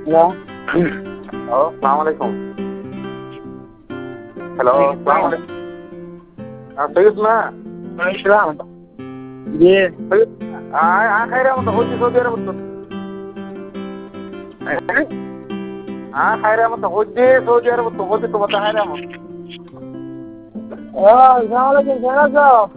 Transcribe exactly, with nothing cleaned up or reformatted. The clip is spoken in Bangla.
হ্যালো। হ্যালো, আসসালামু আলাইকুম। হ্যালো, আসসালামু আলাইকুম। হ্যাঁ, সৈয়দ না? ওয়ালাইকুম। জি। সৈয়দ আয় আয় খাইরা মতো হচ্ছে সৌদি আরব তো। আয় খাইরা মতো হচ্ছে সৌদি আরব তো হচ্ছে তো কথা খাইরা মতো। হ্যাঁ, আসসালামু আলাইকুম, কেমন আছো?